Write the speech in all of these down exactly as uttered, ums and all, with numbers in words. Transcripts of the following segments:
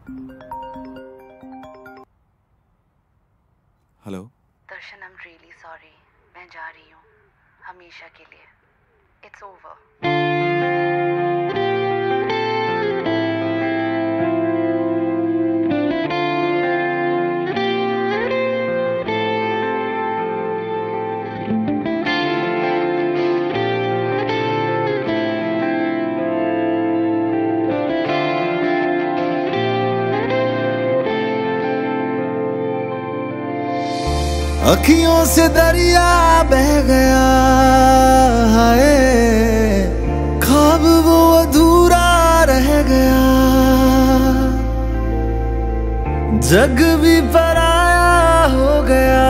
Hello Darshan, I am really sorry. मैं जा रही हूँ हमेशा के लिए। It's over. अखियों से दरिया बह गया है, ख्वाब वो अधूरा रह गया। जग भी पराया हो गया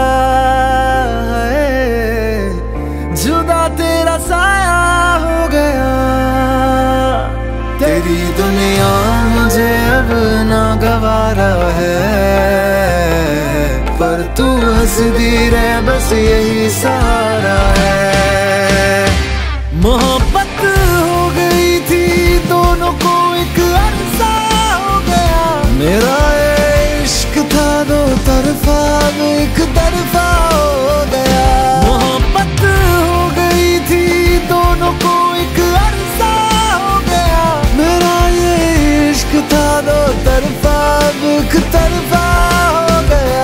है, जुदा तेरा साया हो गया। तेरी दुनिया मुझे अब ना गवारा है, पर तू हंसदी रहे बस यही सहारा है। मोहब्बत हो गई थी दोनों को, एक अरसा हो गया। मेरा ये इश्क था दो तरफा, एक तरफा हो गया। मोहब्बत हो गई थी दोनों को, एक अरसा हो गया। मेरा ये इश्क था दो तरफा, एक तरफा हो गया।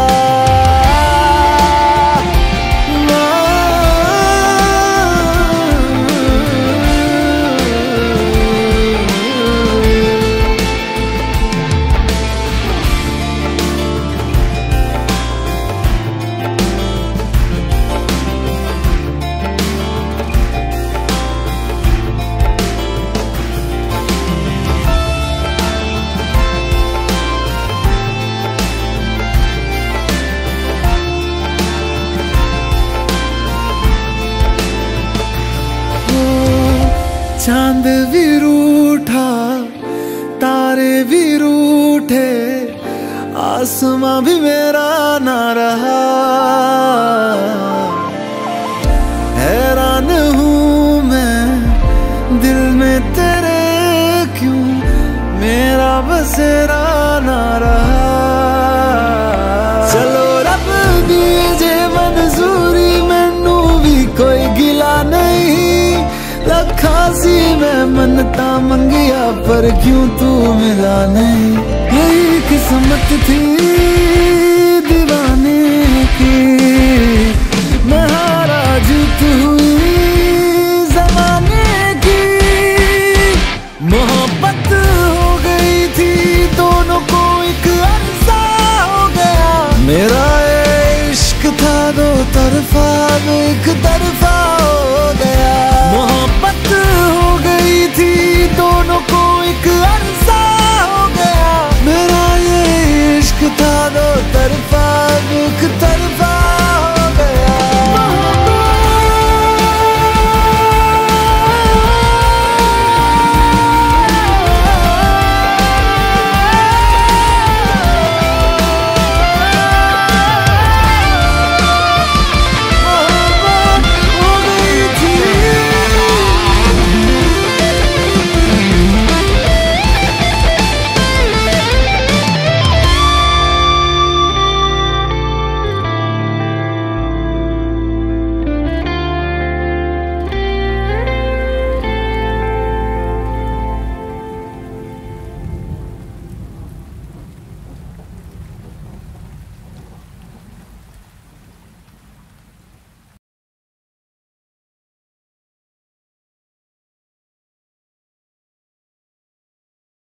चांद भी रूठा, तारे भी रूठे, आसमां भी मेरा ना रहा। हैरान हूँ मैं दिल में तेरे, क्यों मेरा बसेरा ना रहा। चलो रब दीजे मंजूरी, मैनू भी कोई गिला नहीं। लखासी मैं मनता मंगिया, पर क्यों तू मिला नहीं। यही किस्मत थी